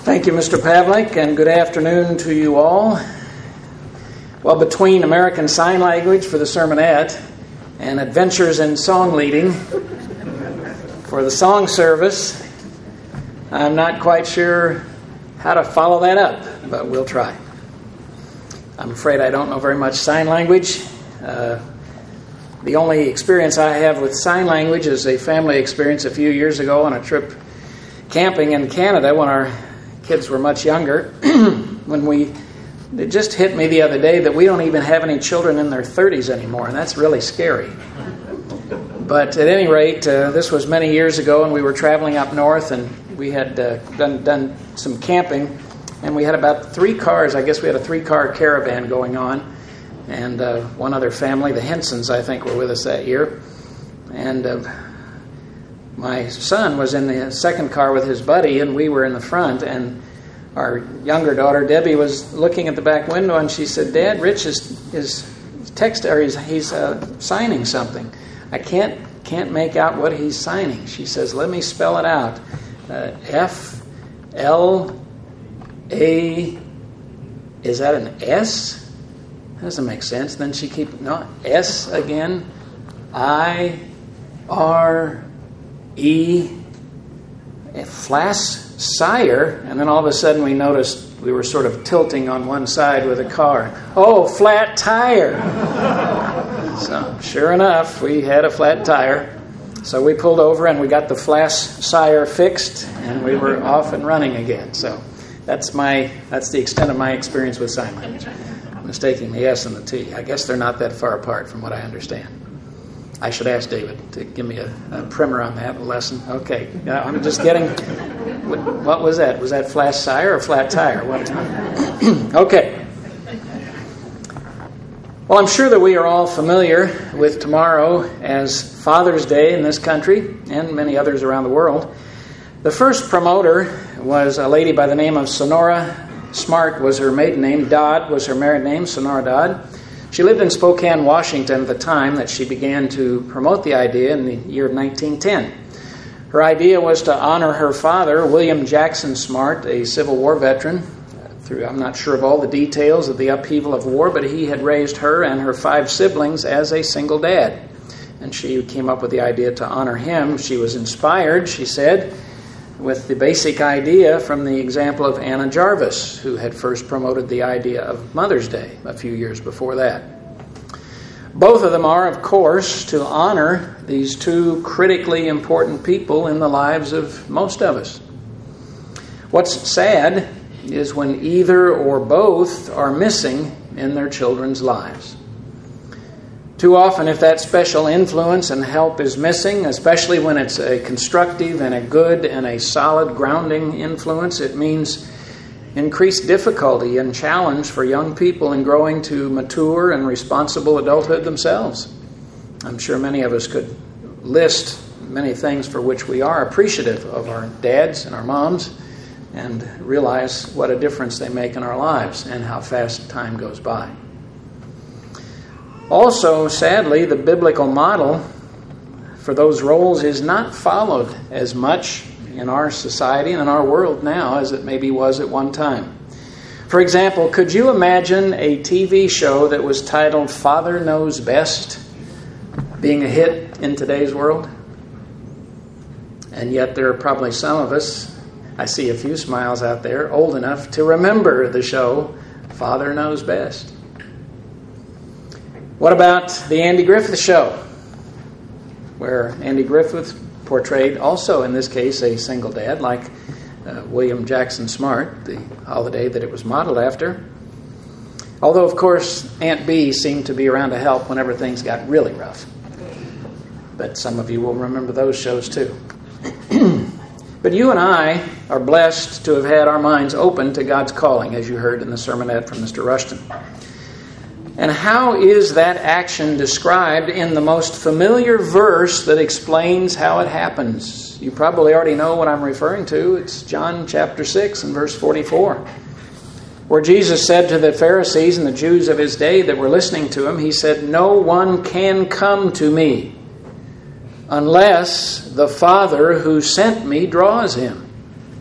Thank you, Mr. Pavlik, and good afternoon to you all. Well, between American Sign Language for the sermonette and adventures in song leading for the song service, I'm not quite sure how to follow that up, but we'll try. I'm afraid I don't know very much sign language. The only experience I have with sign language is a family experience a few years ago on a trip camping in Canada when our kids were much younger. It just hit me the other day that we don't even have any children in their 30s anymore, and that's really scary. But at any rate, this was many years ago, and we were traveling up north, and we had done some camping, and we had about 3 cars. I guess we had a 3-car caravan going on, and one other family, the Hensons, I think, were with us that year. And my son was in the second car with his buddy, and we were in the front, and our younger daughter, Debbie, was looking at the back window, and she said, "Dad, Rich is he's signing something. I can't make out what he's signing." She says, "Let me spell it out. F-L-A, is that an S? That doesn't make sense." Then she S again, I-R-E, Flass Sire, and then all of a sudden we noticed we were sort of tilting on one side with the car. Oh, flat tire. So sure enough, we had a flat tire. So we pulled over and we got the Flass Sire fixed, and we were off and running again. So that's the extent of my experience with sign language. Mistaking the S and the T. I guess they're not that far apart from what I understand. I should ask David to give me a primer on that lesson. Okay, I'm just getting... What was that? Was that Flass Sire or flat tire? What? Okay. Well, I'm sure that we are all familiar with tomorrow as Father's Day in this country and many others around the world. The first promoter was a lady by the name of Sonora Smart was her maiden name. Dodd was her married name, Sonora Dodd. She lived in Spokane, Washington at the time that she began to promote the idea in the year of 1910. Her idea was to honor her father, William Jackson Smart, a Civil War veteran. I'm not sure of all the details of the upheaval of war, but he had raised her and her 5 siblings as a single dad. And she came up with the idea to honor him. She was inspired, she said, with the basic idea from the example of Anna Jarvis, who had first promoted the idea of Mother's Day a few years before that. Both of them are, of course, to honor these 2 critically important people in the lives of most of us. What's sad is when either or both are missing in their children's lives. Too often, if that special influence and help is missing, especially when it's a constructive and a good and a solid grounding influence, it means increased difficulty and challenge for young people in growing to mature and responsible adulthood themselves. I'm sure many of us could list many things for which we are appreciative of our dads and our moms and realize what a difference they make in our lives and how fast time goes by. Also, sadly, the biblical model for those roles is not followed as much in our society and in our world now as it maybe was at one time. For example, could you imagine a TV show that was titled Father Knows Best being a hit in today's world? And yet there are probably some of us, I see a few smiles out there, old enough to remember the show Father Knows Best. What about the Andy Griffith Show, where Andy Griffith portrayed also, in this case, a single dad like William Jackson Smart, the holiday that it was modeled after. Although, of course, Aunt Bee seemed to be around to help whenever things got really rough. But some of you will remember those shows too. But you and I are blessed to have had our minds open to God's calling, as you heard in the sermonette from Mr. Rushton. And how is that action described in the most familiar verse that explains how it happens? You probably already know what I'm referring to. It's John chapter 6 and verse 44, where Jesus said to the Pharisees and the Jews of his day that were listening to him, he said, "No one can come to me unless the Father who sent me draws him,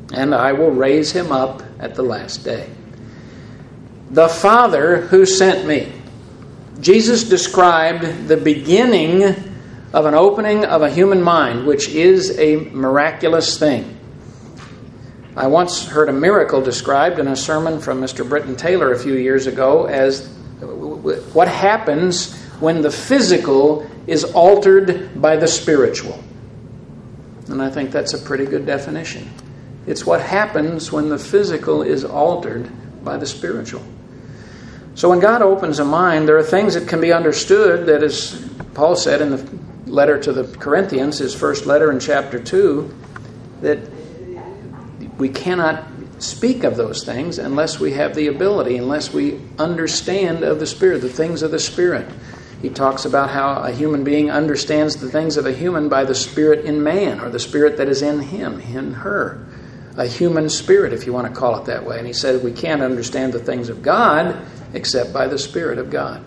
and I will raise him up at the last day. The Father who sent me. Jesus described the beginning of an opening of a human mind, which is a miraculous thing. I once heard a miracle described in a sermon from Mr. Britton Taylor a few years ago as what happens when the physical is altered by the spiritual. And I think that's a pretty good definition. It's what happens when the physical is altered by the spiritual. So when God opens a mind, there are things that can be understood that, as Paul said in the letter to the Corinthians, his first letter in chapter 2, that we cannot speak of those things unless we have the ability, unless we understand of the Spirit, the things of the Spirit. He talks about how a human being understands the things of a human by the Spirit in man, or the Spirit that is in him, in her. A human spirit, if you want to call it that way. And he said we can't understand the things of God except by the Spirit of God.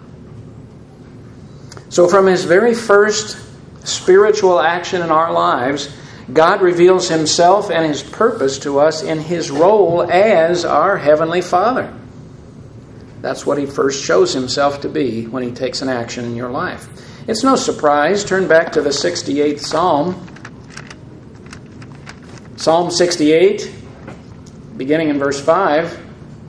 So from his very first spiritual action in our lives, God reveals himself and his purpose to us in his role as our Heavenly Father. That's what he first shows himself to be when he takes an action in your life. It's no surprise. Turn back to the 68th Psalm. Psalm 68, beginning in verse 5.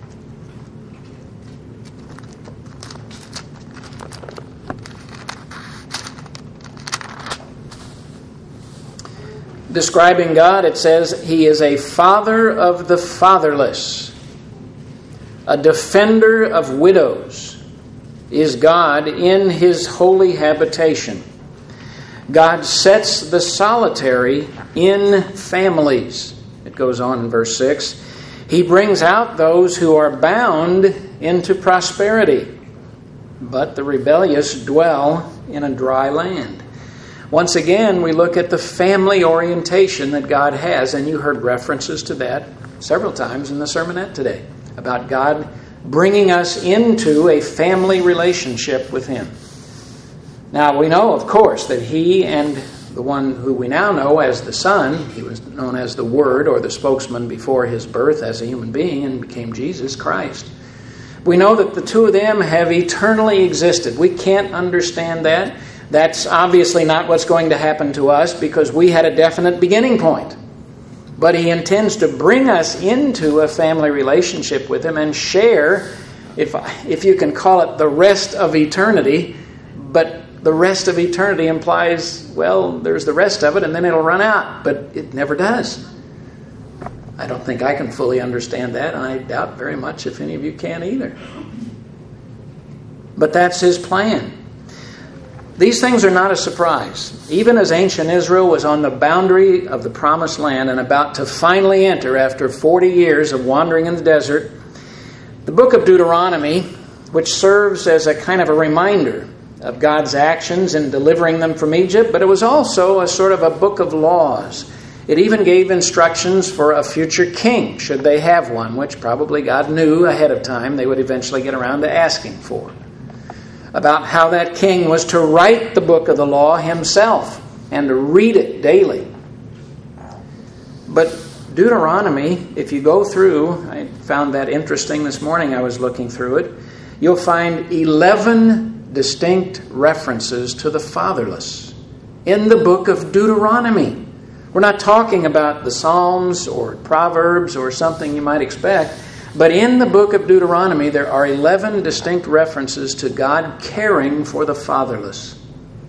Describing God, it says, He is a father of the fatherless, a defender of widows, is God in His holy habitation. God sets the solitary in families. It goes on in verse 6. He brings out those who are bound into prosperity, but the rebellious dwell in a dry land. Once again, we look at the family orientation that God has, and you heard references to that several times in the sermonette today, about God bringing us into a family relationship with Him. Now, we know, of course, that He and the one who we now know as the Son, He was known as the Word or the spokesman before His birth as a human being and became Jesus Christ. We know that the two of them have eternally existed. We can't understand that. That's obviously not what's going to happen to us because we had a definite beginning point. But He intends to bring us into a family relationship with Him and share, if you can call it the rest of eternity, but the rest of eternity implies, well, there's the rest of it and then it'll run out, but it never does. I don't think I can fully understand that, and I doubt very much if any of you can either. But that's His plan. These things are not a surprise. Even as ancient Israel was on the boundary of the promised land and about to finally enter after 40 years of wandering in the desert, the book of Deuteronomy, which serves as a kind of a reminder of God's actions in delivering them from Egypt, but it was also a sort of a book of laws. It even gave instructions for a future king, should they have one, which probably God knew ahead of time they would eventually get around to asking for, about how that king was to write the book of the law himself and to read it daily. But Deuteronomy, if you go through, I found that interesting this morning, I was looking through it, you'll find 11 distinct references to the fatherless in the book of Deuteronomy. We're not talking about the Psalms or Proverbs or something you might expect, but in the book of Deuteronomy there are 11 distinct references to God caring for the fatherless.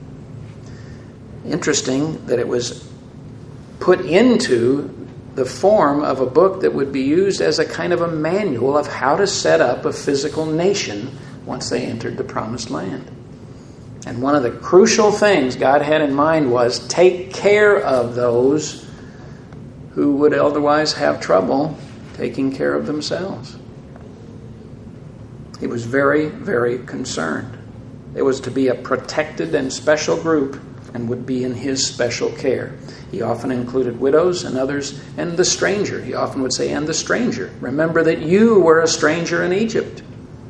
Interesting that it was put into the form of a book that would be used as a kind of a manual of how to set up a physical nation once they entered the promised land. And one of the crucial things God had in mind was take care of those who would otherwise have trouble taking care of themselves. He was very, very concerned. It was to be a protected and special group and would be in His special care. He often included widows and others, and the stranger. He often would say, and the stranger. Remember that you were a stranger in Egypt.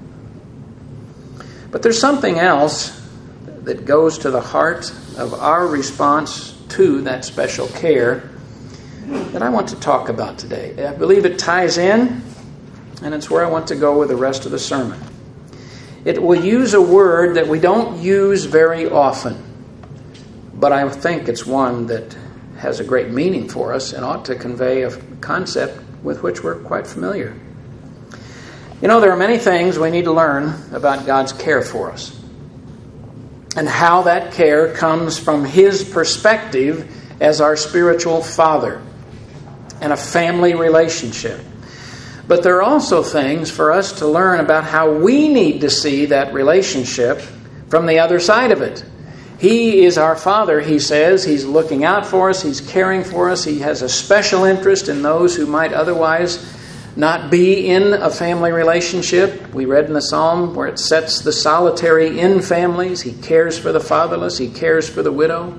But there's something else that goes to the heart of our response to that special care. that I want to talk about today. I believe it ties in, and it's where I want to go with the rest of the sermon. It will use a word that we don't use very often, but I think it's one that has a great meaning for us and ought to convey a concept with which we're quite familiar. You know, there are many things we need to learn about God's care for us and how that care comes from His perspective as our spiritual Father and a family relationship. But there are also things for us to learn about how we need to see that relationship from the other side of it. He is our Father, He says. He's looking out for us. He's caring for us. He has a special interest in those who might otherwise not be in a family relationship. We read in the Psalm where it sets the solitary in families. He cares for the fatherless. He cares for the widow.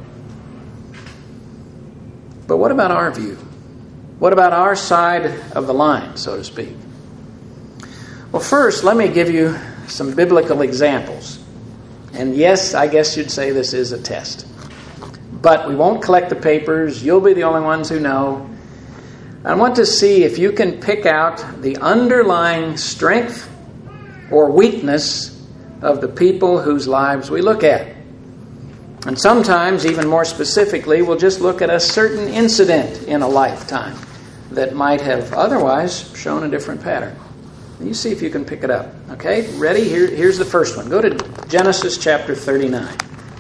But what about our view? What about our side of the line, so to speak? Well, first, let me give you some biblical examples. And yes, I guess you'd say this is a test. But we won't collect the papers. You'll be the only ones who know. I want to see if you can pick out the underlying strength or weakness of the people whose lives we look at. And sometimes, even more specifically, we'll just look at a certain incident in a lifetime that might have otherwise shown a different pattern. You see if you can pick it up. Okay, ready? Here's the first one. Go to Genesis chapter 39.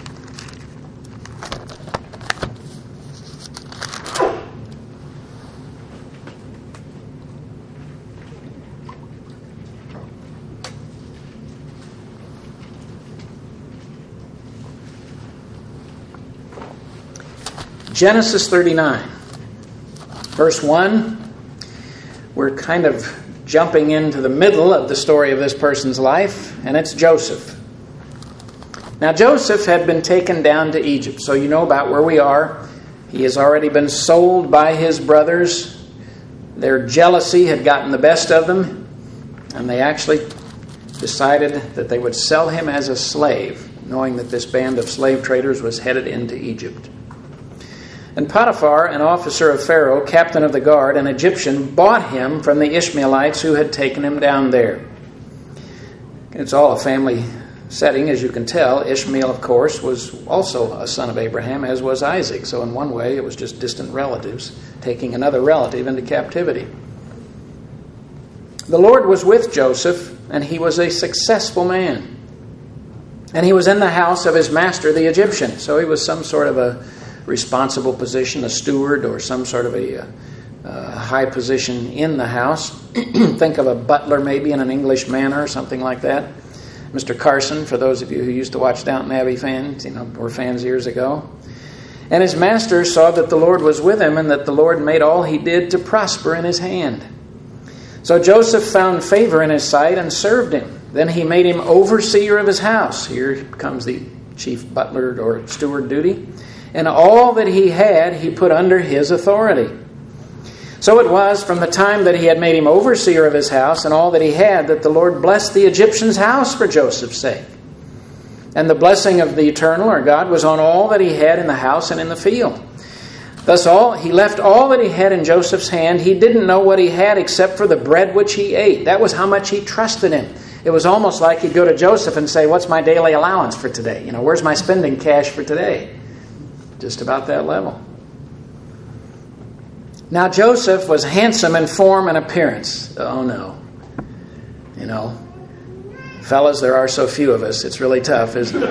Genesis 39, verse 1, we're kind of jumping into the middle of the story of this person's life, and it's Joseph. Now, Joseph had been taken down to Egypt, so you know about where we are. He has already been sold by his brothers. Their jealousy had gotten the best of them, and they actually decided that they would sell him as a slave, knowing that this band of slave traders was headed into Egypt. And Potiphar, an officer of Pharaoh, captain of the guard, an Egyptian, bought him from the Ishmaelites who had taken him down there. It's all a family setting, as you can tell. Ishmael, of course, was also a son of Abraham, as was Isaac. So in one way, it was just distant relatives taking another relative into captivity. The Lord was with Joseph, and he was a successful man. And he was in the house of his master, the Egyptian. So he was some sort of a responsible position, a steward or some sort of a high position in the house. Think of a butler maybe in an English manor or something like that. Mr. Carson, for those of you who used to watch Downton Abbey fans, were fans years ago. And his master saw that the Lord was with him and that the Lord made all he did to prosper in his hand. So Joseph found favor in his sight and served him. Then he made him overseer of his house. Here comes the chief butler or steward duty. And all that he had, he put under his authority. So it was from the time that he had made him overseer of his house and all that he had that the Lord blessed the Egyptian's house for Joseph's sake. And the blessing of the eternal, or God, was on all that he had in the house and in the field. Thus he left all that he had in Joseph's hand. He didn't know what he had except for the bread which he ate. That was how much he trusted him. It was almost like he'd go to Joseph and say, "What's my daily allowance for today? Where's my spending cash for today?" Just about that level. Now Joseph was handsome in form and appearance. Oh no. Fellas, there are so few of us. It's really tough, isn't it?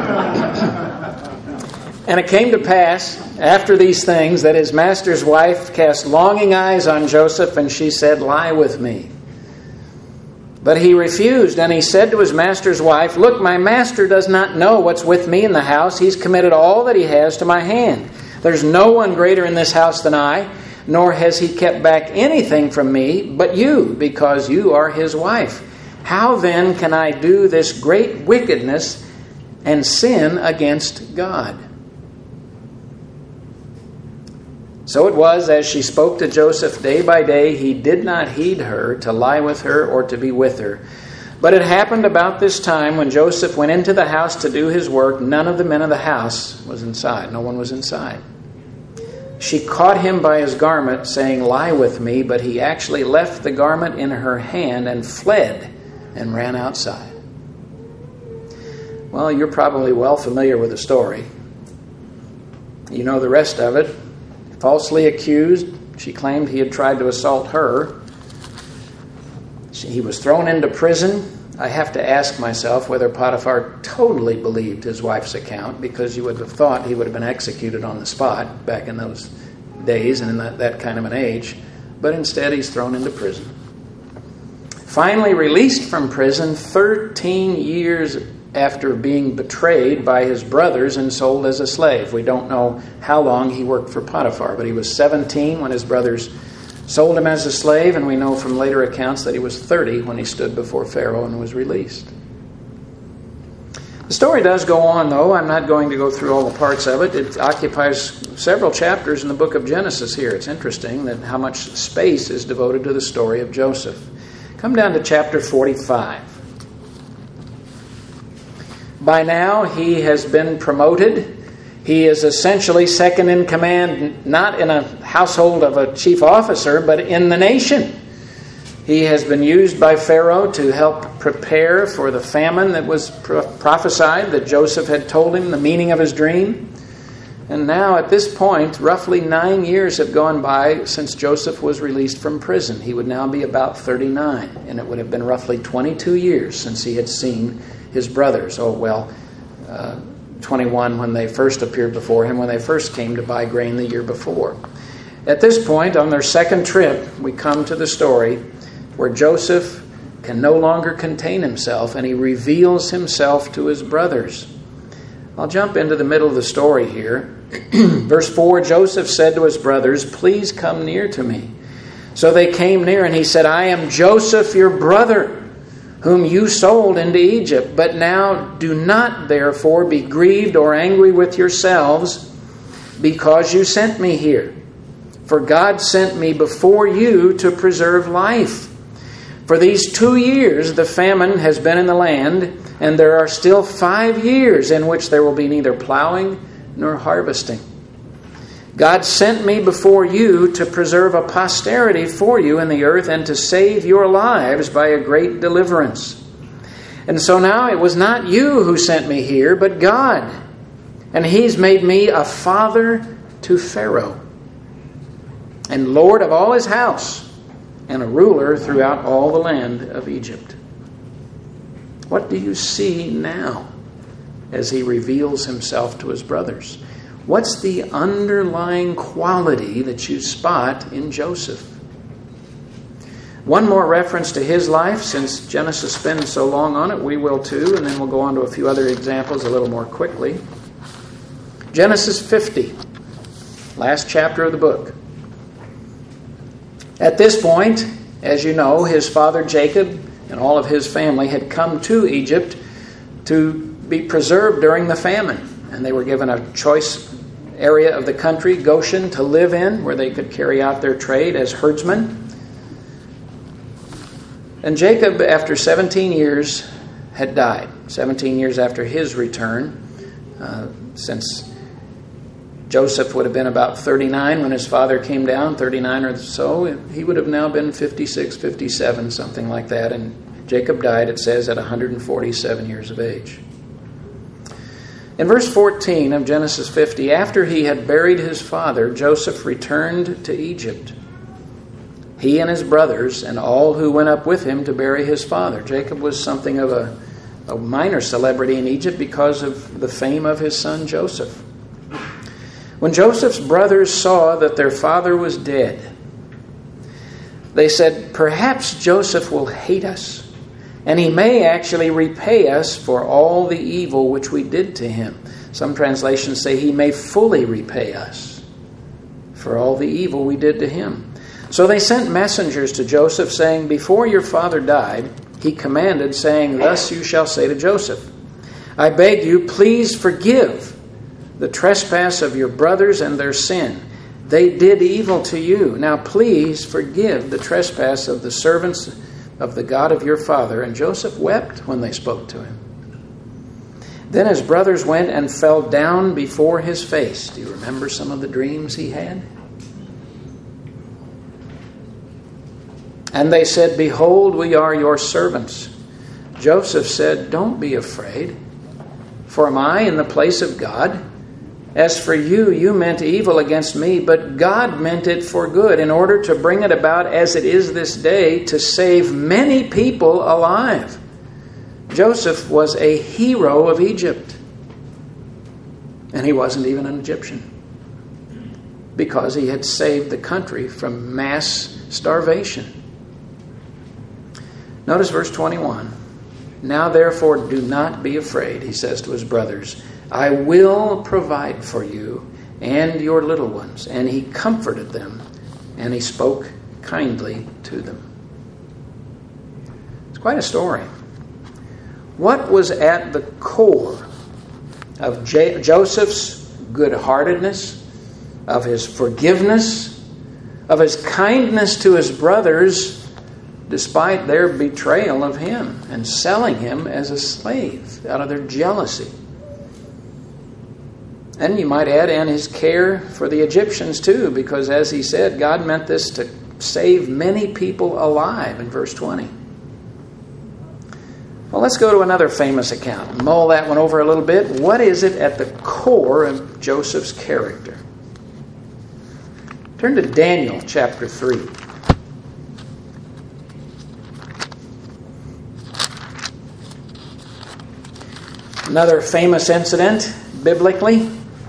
And it came to pass, after these things, that his master's wife cast longing eyes on Joseph, and she said, "Lie with me." But he refused, and he said to his master's wife, "Look, my master does not know what's with me in the house. He's committed all that he has to my hand. There's no one greater in this house than I, nor has he kept back anything from me but you, because you are his wife. How then can I do this great wickedness and sin against God?" So it was, as she spoke to Joseph day by day, he did not heed her to lie with her or to be with her. But it happened about this time when Joseph went into the house to do his work, none of the men of the house was inside. No one was inside. She caught him by his garment, saying, "Lie with me," but he actually left the garment in her hand and fled and ran outside. Well, you're probably well familiar with the story. You know the rest of it. Falsely accused, she claimed he had tried to assault her. He was thrown into prison. I have to ask myself whether Potiphar totally believed his wife's account, because you would have thought he would have been executed on the spot back in those days and in that kind of an age. But instead, he's thrown into prison. Finally released from prison 13 years after being betrayed by his brothers and sold as a slave. We don't know how long he worked for Potiphar, but he was 17 when his brothers sold him as a slave, and we know from later accounts that he was 30 when he stood before Pharaoh and was released. The story does go on, though. I'm not going to go through all the parts of it. It occupies several chapters in the book of Genesis here. It's interesting that how much space is devoted to the story of Joseph. Come down to chapter 45. By now, he has been promoted. He is essentially second in command, not in a household of a chief officer, but in the nation. He has been used by Pharaoh to help prepare for the famine that was prophesied, that Joseph had told him the meaning of his dream. And now at this point, roughly 9 years have gone by since Joseph was released from prison. He would now be about 39, and it would have been roughly 22 years since he had seen his brothers. 21 when they first appeared before him, when they first came to buy grain the year before. At this point, on their second trip, we come to the story where Joseph can no longer contain himself, and he reveals himself to his brothers. I'll jump into the middle of the story here. Verse 4, Joseph said to his brothers, "Please come near to me." So they came near, and he said, "I am Joseph, your brother, whom you sold into Egypt. But now do not therefore be grieved or angry with yourselves because you sent me here. For God sent me before you to preserve life. For these 2 years the famine has been in the land, and there are still 5 years in which there will be neither plowing nor harvesting. God sent me before you to preserve a posterity for you in the earth and to save your lives by a great deliverance. And so now it was not you who sent me here, but God. And He's made me a father to Pharaoh, and Lord of all his house, and a ruler throughout all the land of Egypt." What do you see now as he reveals himself to his brothers? What's the underlying quality that you spot in Joseph? One more reference to his life, since Genesis spends so long on it, we will too, and then we'll go on to a few other examples a little more quickly. Genesis 50, last chapter of the book. At this point, as you know, his father Jacob and all of his family had come to Egypt to be preserved during the famine. And they were given a choice area of the country, Goshen, to live in, where they could carry out their trade as herdsmen. And Jacob, after 17 years, had died. 17 years after his return, since Joseph would have been about 39 when his father came down, 39 or so, he would have now been 56, 57, something like that. And Jacob died, it says, at 147 years of age. In verse 14 of Genesis 50, after he had buried his father, Joseph returned to Egypt, he and his brothers and all who went up with him to bury his father. Jacob was something of a minor celebrity in Egypt because of the fame of his son Joseph. When Joseph's brothers saw that their father was dead, they said, "Perhaps Joseph will hate us, and he may actually repay us for all the evil which we did to him." Some translations say he may fully repay us for all the evil we did to him. So they sent messengers to Joseph, saying, "Before your father died, he commanded, saying, 'Thus you shall say to Joseph, I beg you, please forgive the trespass of your brothers and their sin. They did evil to you. Now please forgive the trespass of the servants of the God of your father.' And Joseph wept when they spoke to him. Then his brothers went and fell down before his face. Do you remember some of the dreams he had? And they said, "Behold, we are your servants." Joseph said, "Don't be afraid, for am I in the place of God? As for you, you meant evil against me, but God meant it for good, in order to bring it about as it is this day, to save many people alive." Joseph was a hero of Egypt. And he wasn't even an Egyptian, because he had saved the country from mass starvation. Notice verse 21. "Now therefore do not be afraid," he says to his brothers. "I will provide for you and your little ones." And he comforted them, and he spoke kindly to them. It's quite a story. What was at the core of Joseph's good-heartedness, of his forgiveness, of his kindness to his brothers, despite their betrayal of him and selling him as a slave out of their jealousy? And you might add in his care for the Egyptians too, because as he said, God meant this to save many people alive in verse 20. Well, let's go to another famous account. Mull that one over a little bit. What is it at the core of Joseph's character? Turn to Daniel chapter 3. Another famous incident biblically.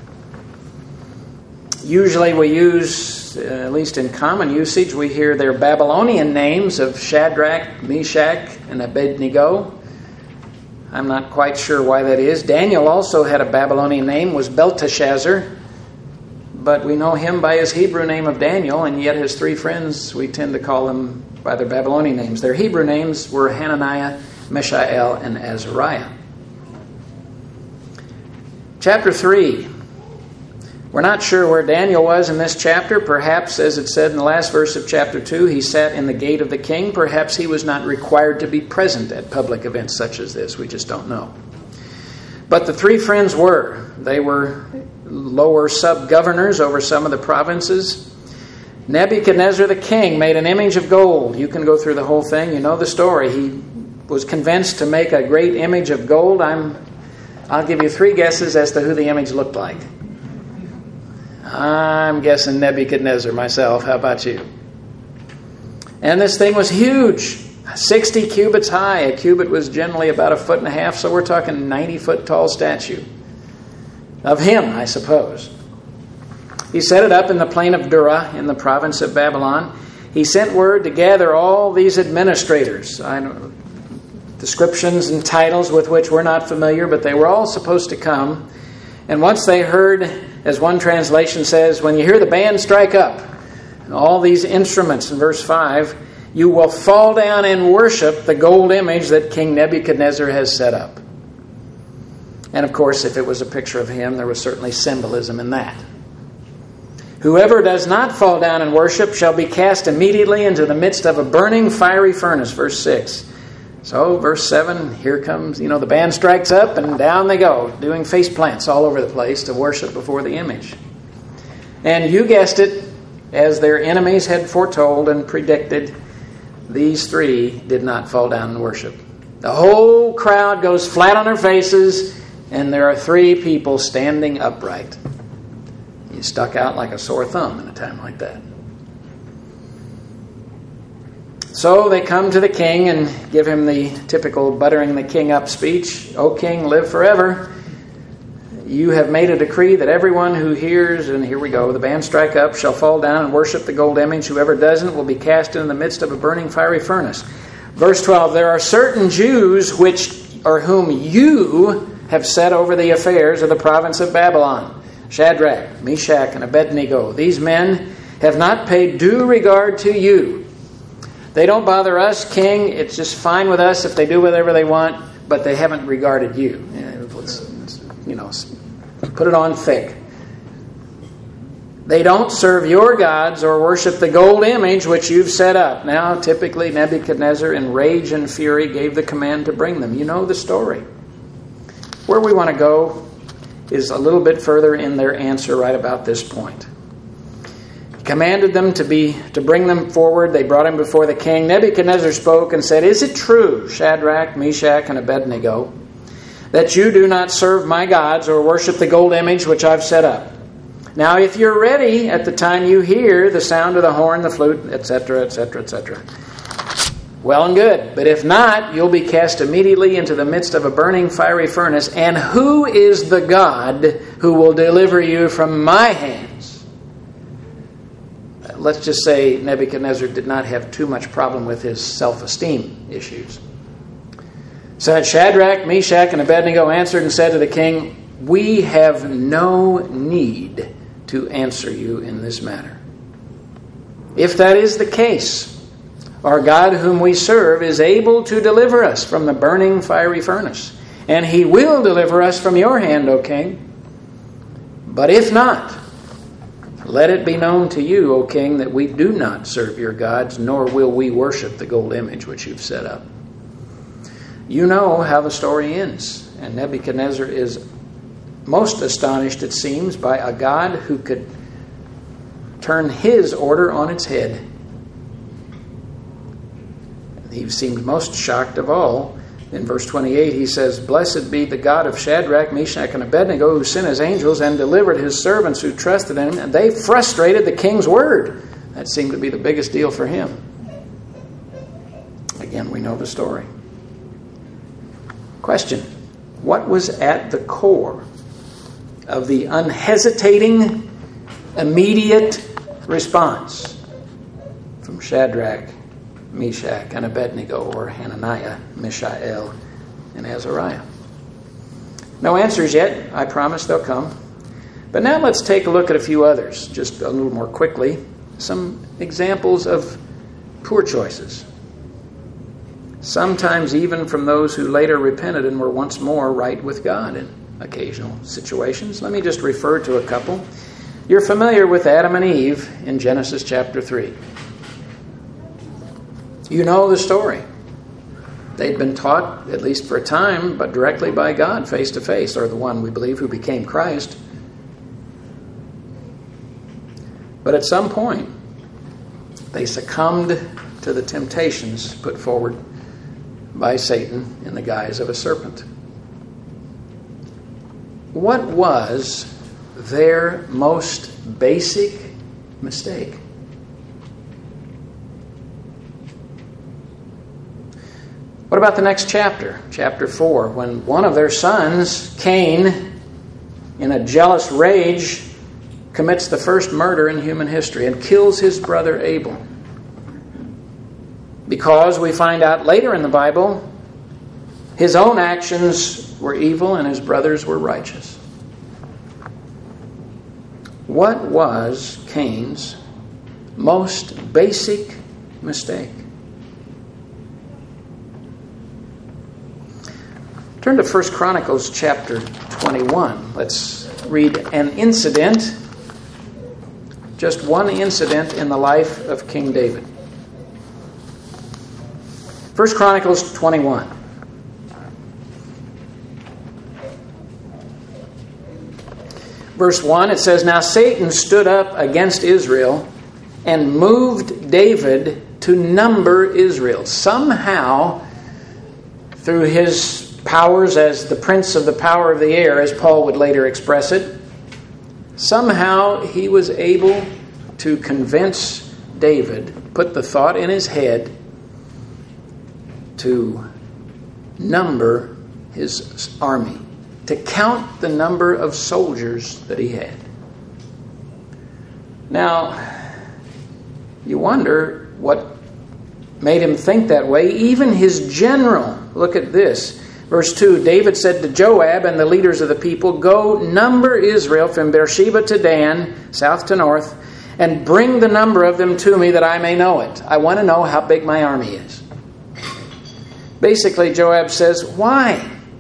Usually we use, at least in common usage, we hear their Babylonian names of Shadrach, Meshach, and Abednego. I'm not quite sure why that is. Daniel also had a Babylonian name, was Belteshazzar, but we know him by his Hebrew name of Daniel, and yet his three friends, we tend to call them by their Babylonian names. Their Hebrew names were Hananiah, Mishael, and Azariah. Chapter 3. We're not sure where Daniel was in this chapter. Perhaps, as it said in the last verse of chapter 2, he sat in the gate of the king. Perhaps he was not required to be present at public events such as this. We just don't know. But the three friends were. They were lower sub-governors over some of the provinces. Nebuchadnezzar the king made an image of gold. You can go through the whole thing. You know the story. He was convinced to make a great image of gold. I'll give you three guesses as to who the image looked like. I'm guessing Nebuchadnezzar myself. How about you? And this thing was huge. 60 cubits high. A cubit was generally about 1.5 feet, so we're talking 90-foot tall statue. Of him, I suppose. He set it up in the plain of Dura in the province of Babylon. He sent word to gather all these administrators. Descriptions and titles with which we're not familiar, but they were all supposed to come. And once they heard, as one translation says, when you hear the band strike up, and all these instruments in verse 5, you will fall down and worship the gold image that King Nebuchadnezzar has set up. And of course, if it was a picture of him, there was certainly symbolism in that. Whoever does not fall down and worship shall be cast immediately into the midst of a burning fiery furnace, verse 6. So, verse 7, here comes, the band strikes up and down they go, doing face plants all over the place to worship before the image. And you guessed it, as their enemies had foretold and predicted, these three did not fall down and worship. The whole crowd goes flat on their faces, and there are three people standing upright. You stuck out like a sore thumb in a time like that. So they come to the king and give him the typical buttering the king up speech. "O king, live forever. You have made a decree that everyone who hears," and here we go, "the band strike up shall fall down and worship the gold image. Whoever doesn't will be cast into the midst of a burning fiery furnace." Verse 12, "There are certain Jews whom you have set over the affairs of the province of Babylon. Shadrach, Meshach, and Abednego. These men have not paid due regard to you. They don't bother us, king. It's just fine with us if they do whatever they want, but they haven't regarded you." Let's put it on thick. "They don't serve your gods or worship the gold image which you've set up." Now, typically, Nebuchadnezzar, in rage and fury, gave the command to bring them. You know the story. Where we want to go is a little bit further in their answer right about this point. He commanded them to bring them forward. They brought him before the king. Nebuchadnezzar spoke and said, "Is it true, Shadrach, Meshach, and Abednego, that you do not serve my gods or worship the gold image which I've set up? Now, if you're ready at the time you hear the sound of the horn, the flute, etc., etc., etc., well and good. But if not, you'll be cast immediately into the midst of a burning fiery furnace. And who is the God who will deliver you from my hands?" Let's just say Nebuchadnezzar did not have too much problem with his self-esteem issues. So Shadrach, Meshach, and Abednego answered and said to the king, "We have no need to answer you in this matter. If that is the case, our God whom we serve is able to deliver us from the burning fiery furnace, and he will deliver us from your hand, O king. But if not, let it be known to you, O king, that we do not serve your gods, nor will we worship the gold image which you've set up." You know how the story ends, and Nebuchadnezzar is most astonished, it seems, by a God who could turn his order on its head. He seemed most shocked of all. In verse 28, he says, "Blessed be the God of Shadrach, Meshach, and Abednego, who sent his angels and delivered his servants who trusted in him, and they frustrated the king's word." That seemed to be the biggest deal for him. Again, we know the story. Question: what was at the core of the unhesitating, immediate response from Shadrach, Meshach, and Abednego, or Hananiah, Mishael, and Azariah? No answers yet. I promise they'll come. But now let's take a look at a few others, just a little more quickly. Some examples of poor choices. Sometimes even from those who later repented and were once more right with God in occasional situations. Let me just refer to a couple. You're familiar with Adam and Eve in Genesis chapter 3. You know the story. They'd been taught, at least for a time, but directly by God, face to face, or the one we believe who became Christ. But at some point, they succumbed to the temptations put forward by Satan in the guise of a serpent. What was their most basic mistake? What about the next chapter, chapter 4, when one of their sons, Cain, in a jealous rage, commits the first murder in human history and kills his brother Abel? Because we find out later in the Bible, his own actions were evil and his brothers were righteous. What was Cain's most basic mistake? Turn to 1 Chronicles chapter 21. Let's read an incident, just one incident in the life of King David. 1 Chronicles 21. Verse 1, it says, "Now Satan stood up against Israel and moved David to number Israel." Somehow, through his powers as the prince of the power of the air, as Paul would later express it, somehow he was able to convince David, put the thought in his head, to number his army, to count the number of soldiers that he had. Now, you wonder what made him think that way. Even his general, look at this. Verse 2, David said to Joab and the leaders of the people, "Go number Israel from Beersheba to Dan, south to north, and bring the number of them to me that I may know it. I want to know how big my army is." Basically, Joab says, why?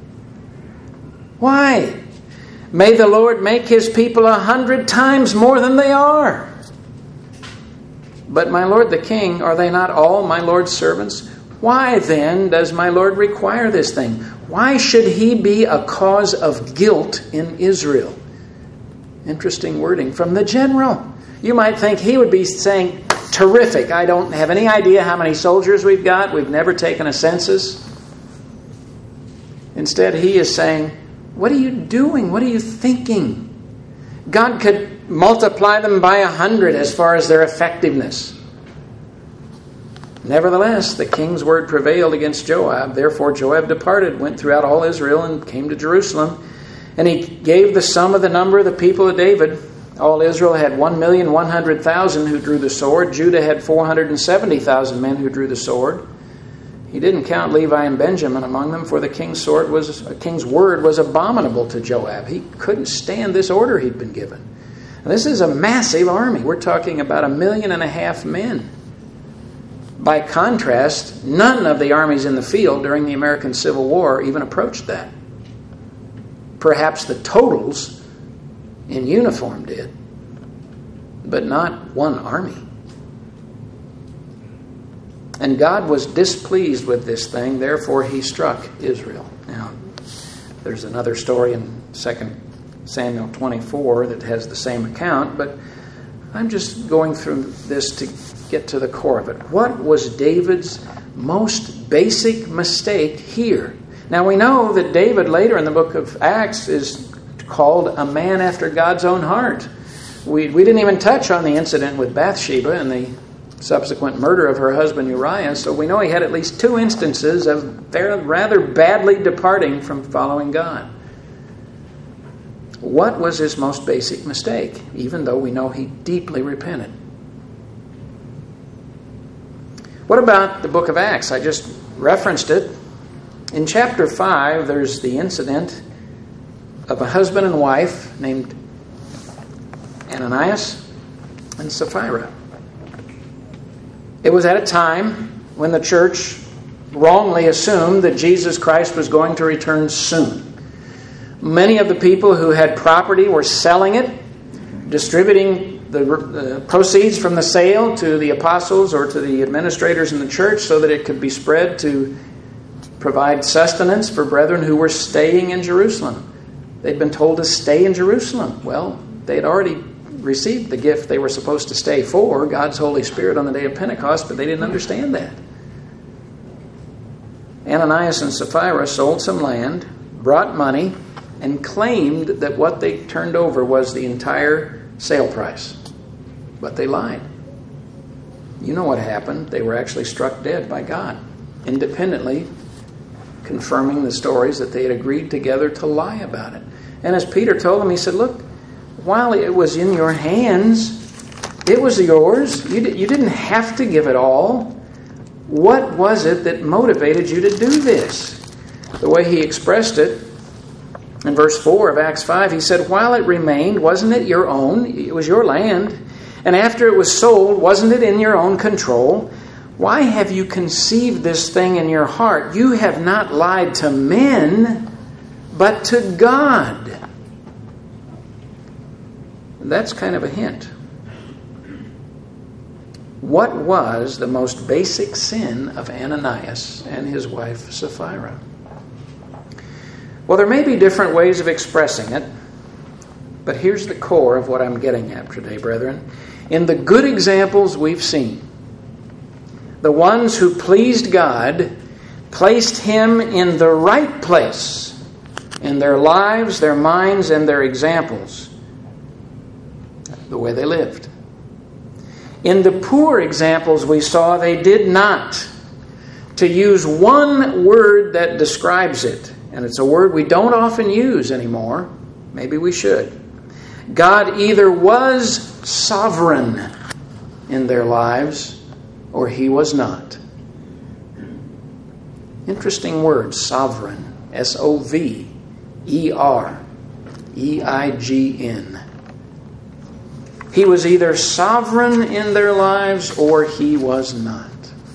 Why? May the Lord make his people 100 times more than they are. But my lord the king, are they not all my lord's servants? Why then does my Lord require this thing? Why should he be a cause of guilt in Israel? Interesting wording from the general. You might think he would be saying, terrific, I don't have any idea how many soldiers we've got. We've never taken a census. Instead, he is saying, what are you doing? What are you thinking? God could multiply them by 100 as far as their effectiveness. Nevertheless, the king's word prevailed against Joab. Therefore Joab departed, went throughout all Israel, and came to Jerusalem. And he gave the sum of the number of the people of David. All Israel had 1,100,000 who drew the sword. Judah had 470,000 men who drew the sword. He didn't count Levi and Benjamin among them, for the king's word was abominable to Joab. He couldn't stand this order he'd been given. And this is a massive army. We're talking about 1.5 million men. By contrast, none of the armies in the field during the American Civil War even approached that. Perhaps the totals in uniform did, but not one army. And God was displeased with this thing, therefore he struck Israel. Now, there's another story in 2 Samuel 24 that has the same account, but I'm just going through this to get to the core of it. What was David's most basic mistake here? Now we know that David later in the book of Acts is called a man after God's own heart. We didn't even touch on the incident with Bathsheba and the subsequent murder of her husband Uriah, so we know he had at least 2 instances of rather badly departing from following God. What was his most basic mistake, even though we know he deeply repented? What about the book of Acts? I just referenced it. In chapter 5, there's the incident of a husband and wife named Ananias and Sapphira. It was at a time when the church wrongly assumed that Jesus Christ was going to return soon. Many of the people who had property were selling it, distributing the proceeds from the sale to the apostles or to the administrators in the church so that it could be spread to provide sustenance for brethren who were staying in Jerusalem. They'd been told to stay in Jerusalem. Well, they'd already received the gift they were supposed to stay for, God's Holy Spirit on the day of Pentecost, but they didn't understand that. Ananias and Sapphira sold some land, brought money, and claimed that what they turned over was the entire sale price. But they lied. You know what happened. They were actually struck dead by God, independently confirming the stories that they had agreed together to lie about it. And as Peter told them, he said, look, while it was in your hands, it was yours. You didn't have to give it all. What was it that motivated you to do this? The way he expressed it, in verse 4 of Acts 5, he said, while it remained, wasn't it your own? It was your land. And after it was sold, wasn't it in your own control? Why have you conceived this thing in your heart? You have not lied to men, but to God. That's kind of a hint. What was the most basic sin of Ananias and his wife Sapphira? Well, there may be different ways of expressing it, but here's the core of what I'm getting at today, brethren. In the good examples we've seen, the ones who pleased God placed Him in the right place in their lives, their minds, and their examples, the way they lived. In the poor examples we saw, they did not. To use one word that describes it, and it's a word we don't often use anymore, maybe we should. God either was sovereign in their lives, or He was not. Interesting word, sovereign. S-O-V-E-R-E-I-G-N. He was either sovereign in their lives, or He was not.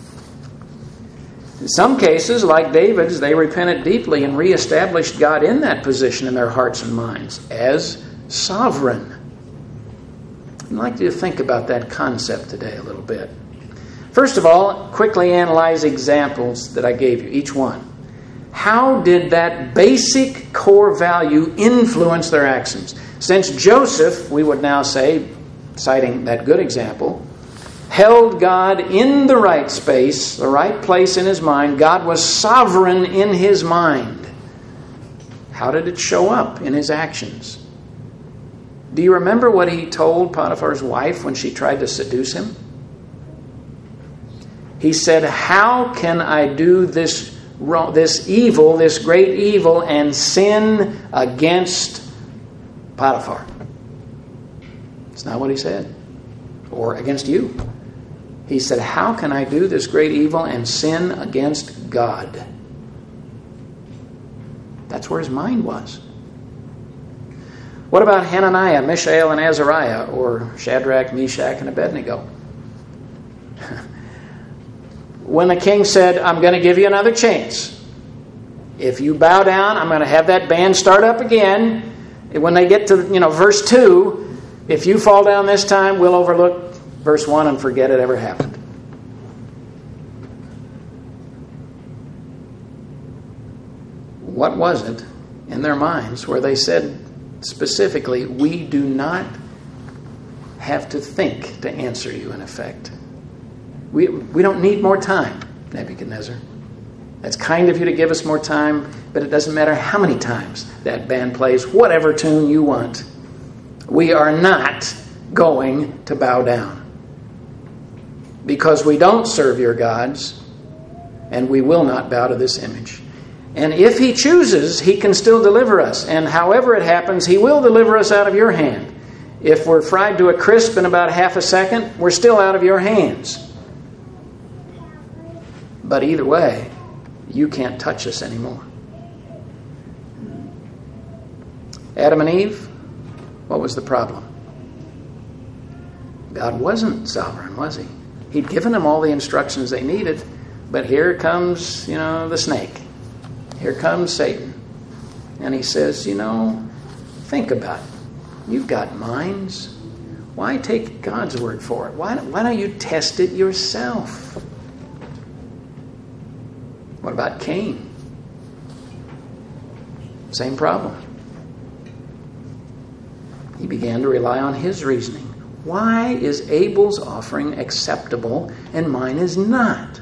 In some cases, like David's, they repented deeply and reestablished God in that position in their hearts and minds as sovereign. I'd like you to think about that concept today a little bit. First of all, quickly analyze examples that I gave you, each one. How did that basic core value influence their actions? Since Joseph, we would now say, citing that good example, held God in the right space, the right place in his mind, God was sovereign in his mind. How did it show up in his actions? Do you remember what he told Potiphar's wife when she tried to seduce him? He said, "How can I do this evil, this great evil, and sin against Potiphar?" It's not what he said. Or against you. He said, "How can I do this great evil and sin against God?" That's where his mind was. What about Hananiah, Mishael, and Azariah, or Shadrach, Meshach, and Abednego? When the king said, "I'm going to give you another chance. If you bow down, I'm going to have that band start up again. When they get to verse 2, if you fall down this time, we'll overlook verse 1 and forget it ever happened." What was it in their minds where they said specifically, "We do not have to think to answer you," in effect? We don't need more time, Nebuchadnezzar. That's kind of you to give us more time, but it doesn't matter how many times that band plays whatever tune you want. We are not going to bow down. Because we don't serve your gods, and we will not bow to this image. And if he chooses, he can still deliver us. And however it happens, he will deliver us out of your hand. If we're fried to a crisp in about half a second, we're still out of your hands. But either way, you can't touch us anymore. Adam and Eve, what was the problem? God wasn't sovereign, was he? He'd given them all the instructions they needed, but here comes, the snake. Here comes Satan. And he says, think about it. You've got minds. Why take God's word for it? Why don't you test it yourself? What about Cain? Same problem. He began to rely on his reasoning. Why is Abel's offering acceptable and mine is not?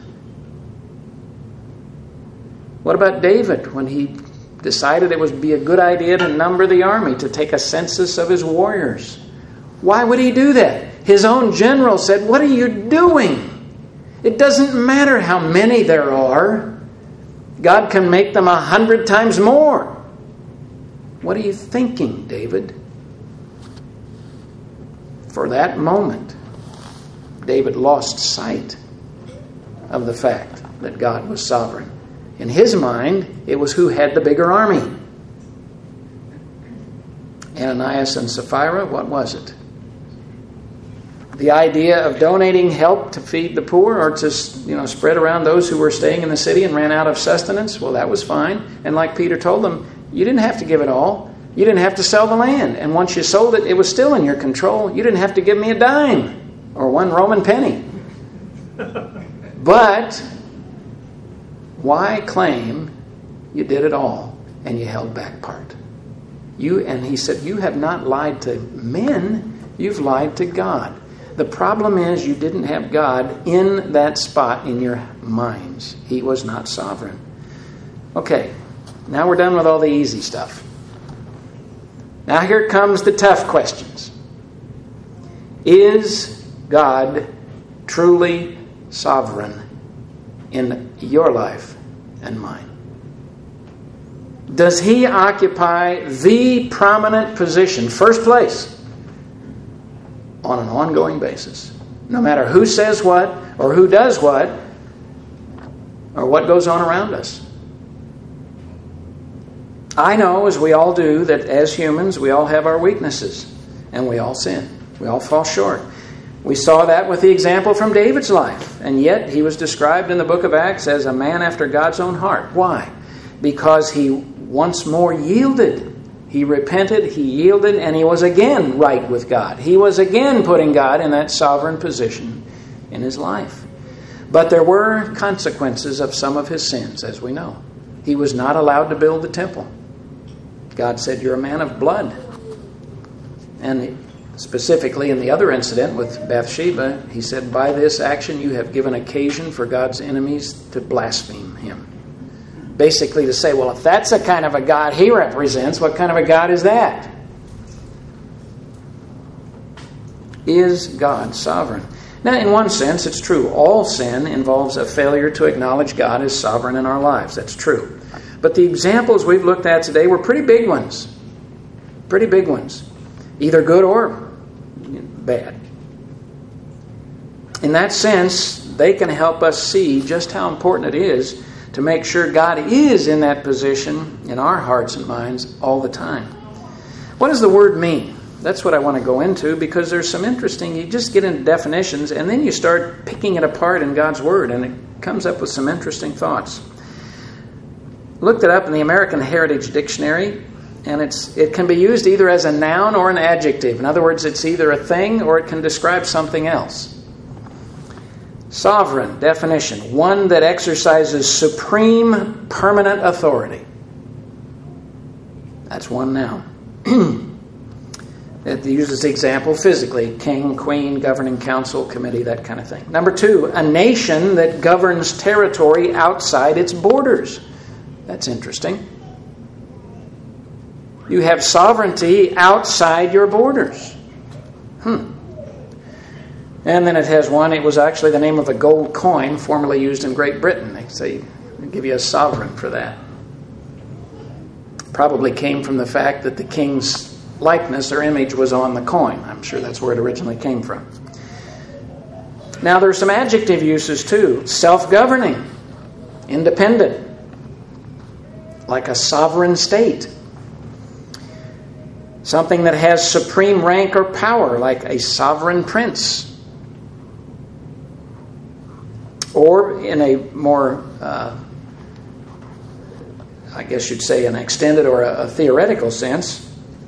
What about David when he decided it would be a good idea to number the army, to take a census of his warriors? Why would he do that? His own general said, "What are you doing? It doesn't matter how many there are. God can make them 100 times more. What are you thinking, David?" For that moment, David lost sight of the fact that God was sovereign. In his mind, it was who had the bigger army. Ananias and Sapphira, what was it? The idea of donating help to feed the poor or to spread around those who were staying in the city and ran out of sustenance? Well, that was fine. And like Peter told them, you didn't have to give it all. You didn't have to sell the land. And once you sold it, it was still in your control. You didn't have to give me a dime or 1 Roman penny. But why claim you did it all and you held back part? And he said, you have not lied to men, you've lied to God. The problem is you didn't have God in that spot in your minds. He was not sovereign. Okay, now we're done with all the easy stuff. Now here comes the tough questions. Is God truly sovereign in your life and mine? Does he occupy the prominent position, first place, on an ongoing basis? No matter who says what, or who does what, or what goes on around us. I know, as we all do, that as humans, we all have our weaknesses, and we all sin. We all fall short. We saw that with the example from David's life, and yet he was described in the book of Acts as a man after God's own heart. Why? Because he once more yielded. He repented, he yielded, and he was again right with God. He was again putting God in that sovereign position in his life. But there were consequences of some of his sins, as we know. He was not allowed to build the temple. God said, "You're a man of blood." And specifically in the other incident with Bathsheba, he said, "By this action you have given occasion for God's enemies to blaspheme him." Basically to say, well, if that's the kind of a God he represents, what kind of a God is that? Is God sovereign? Now, in one sense, it's true. All sin involves a failure to acknowledge God as sovereign in our lives. That's true. But the examples we've looked at today were pretty big ones. Pretty big ones. Either good or bad. In that sense, they can help us see just how important it is to make sure God is in that position in our hearts and minds all the time. What does the word mean? That's what I want to go into, because there's some interesting, you just get into definitions and then you start picking it apart in God's Word, and it comes up with some interesting thoughts. Looked it up in the American Heritage Dictionary, and it can be used either as a noun or an adjective. In other words, it's either a thing or it can describe something else. Sovereign, definition, one that exercises supreme permanent authority. That's one noun. It uses the example physically: king, queen, governing council, committee, that kind of thing. Number two, a nation that governs territory outside its borders. That's interesting. You have sovereignty outside your borders. And then it has one, it was actually the name of a gold coin formerly used in Great Britain. They say, they give you a sovereign for that. Probably came from the fact that the king's likeness or image was on the coin. I'm sure that's where it originally came from. Now there's some adjective uses too. Self-governing, independent, like a sovereign state. Something that has supreme rank or power, like a sovereign prince. Or in a more, I guess you'd say an extended or a theoretical sense,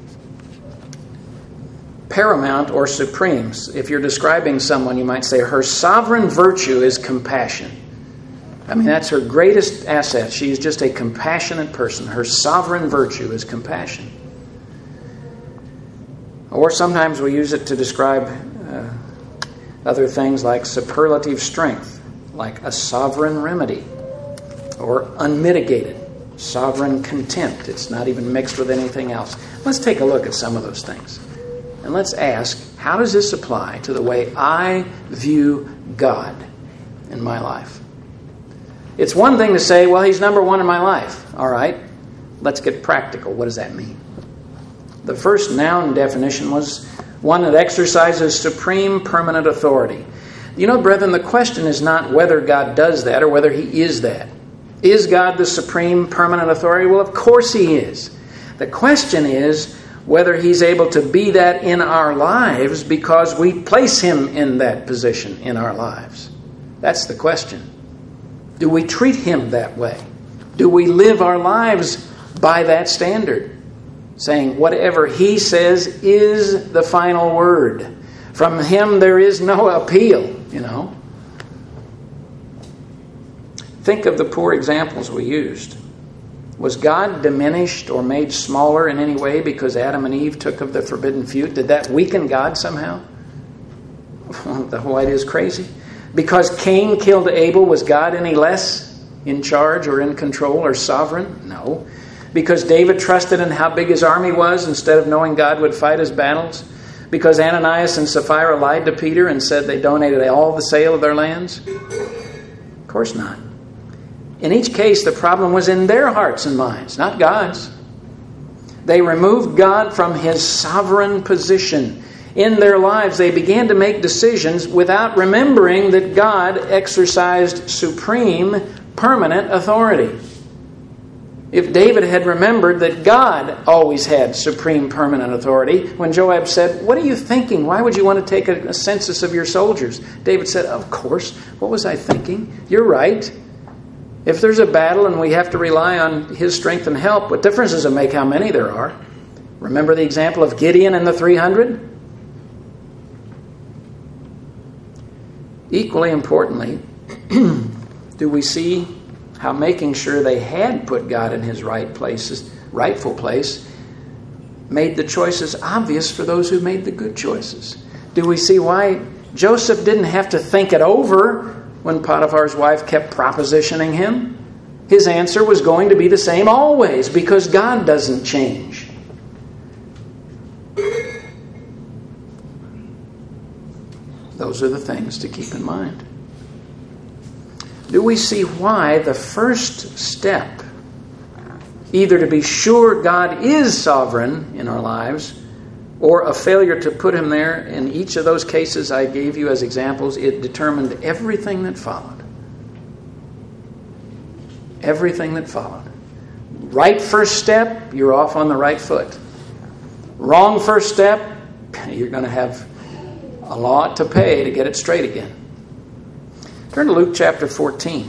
paramount or supreme. If you're describing someone, you might say her sovereign virtue is compassion. I mean, that's her greatest asset. She's just a compassionate person. Her sovereign virtue is compassion. Or sometimes we use it to describe other things like superlative strength, like a sovereign remedy, or unmitigated, sovereign contempt. It's not even mixed with anything else. Let's take a look at some of those things. And let's ask, how does this apply to the way I view God in my life? It's one thing to say, well, he's number one in my life. All right, let's get practical. What does that mean? The first noun definition was one that exercises supreme permanent authority. You know, brethren, the question is not whether God does that or whether he is that. Is God the supreme permanent authority? Well, of course he is. The question is whether he's able to be that in our lives because we place him in that position in our lives. That's the question. Do we treat him that way? Do we live our lives by that standard? Saying whatever he says is the final word. From him there is no appeal, you know. Think of the poor examples we used. Was God diminished or made smaller in any way because Adam and Eve took of the forbidden fruit? Did that weaken God somehow? The whole idea is crazy. Because Cain killed Abel, was God any less in charge or in control or sovereign? No. Because David trusted in how big his army was instead of knowing God would fight his battles? Because Ananias and Sapphira lied to Peter and said they donated all the sale of their lands? Of course not. In each case, the problem was in their hearts and minds, not God's. They removed God from his sovereign position. In their lives, they began to make decisions without remembering that God exercised supreme, permanent authority. If David had remembered that God always had supreme permanent authority, when Joab said, "What are you thinking? Why would you want to take a census of your soldiers?" David said, "Of course. What was I thinking? You're right. If there's a battle and we have to rely on his strength and help, what difference does it make how many there are?" Remember the example of Gideon and the 300? Equally importantly, do we see how making sure they had put God in his rightful place made the choices obvious for those who made the good choices? Do we see why Joseph didn't have to think it over when Potiphar's wife kept propositioning him? His answer was going to be the same always, because God doesn't change. Those are the things to keep in mind. Do we see why the first step, either to be sure God is sovereign in our lives, or a failure to put him there, in each of those cases I gave you as examples, it determined everything that followed. Everything that followed. Right first step, you're off on the right foot. Wrong first step, you're going to have a lot to pay to get it straight again. Turn to Luke chapter 14.